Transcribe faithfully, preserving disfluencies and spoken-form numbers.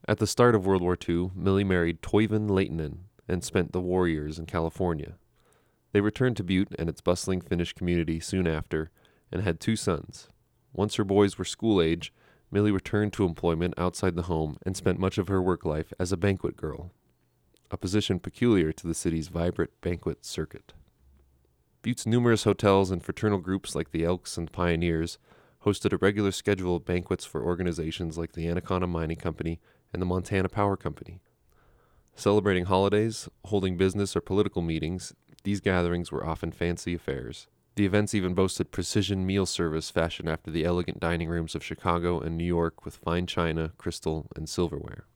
At the start of World War Two, Millie married Toivonen Lehtinen and spent the war years in California. They returned to Butte and its bustling Finnish community soon after and had two sons. Once her boys were school age, Millie returned to employment outside the home and spent much of her work life as a banquet girl, a position peculiar to the city's vibrant banquet circuit. Butte's numerous hotels and fraternal groups like the Elks and Pioneers hosted a regular schedule of banquets for organizations like the Anaconda Mining Company and the Montana Power Company. Celebrating holidays, holding business or political meetings, these gatherings were often fancy affairs. The events even boasted precision meal service fashioned after the elegant dining rooms of Chicago and New York with fine china, crystal, and silverware.